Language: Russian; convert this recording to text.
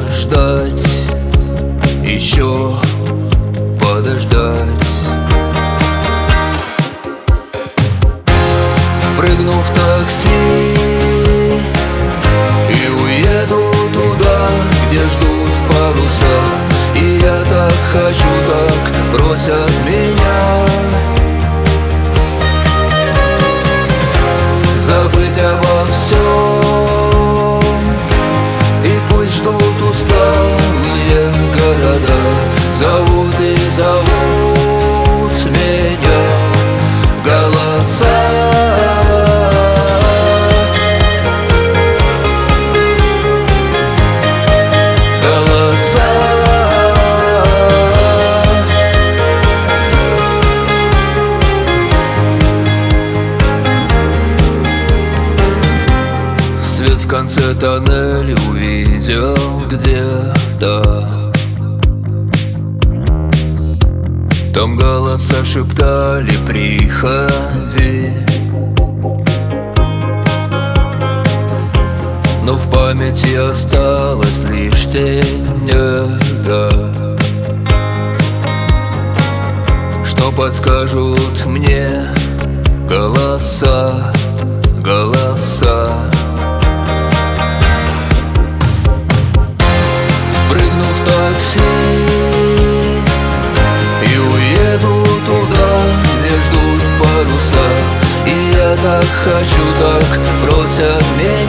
ждать, еще подождать. Прыгну в такси и уеду туда, где ждут паруса. И я так хочу, так просят меня забыть обо всем. И пусть ждут усталые города, зовут и зовут меня голоса. Свет в конце тоннеля увидел где-то. Там голоса шептали: приходи. Но в памяти осталась лишь тень нега, что подскажут мне голоса, голоса. Прыгну в такси и уеду туда, где ждут паруса. И я так хочу, так просят меня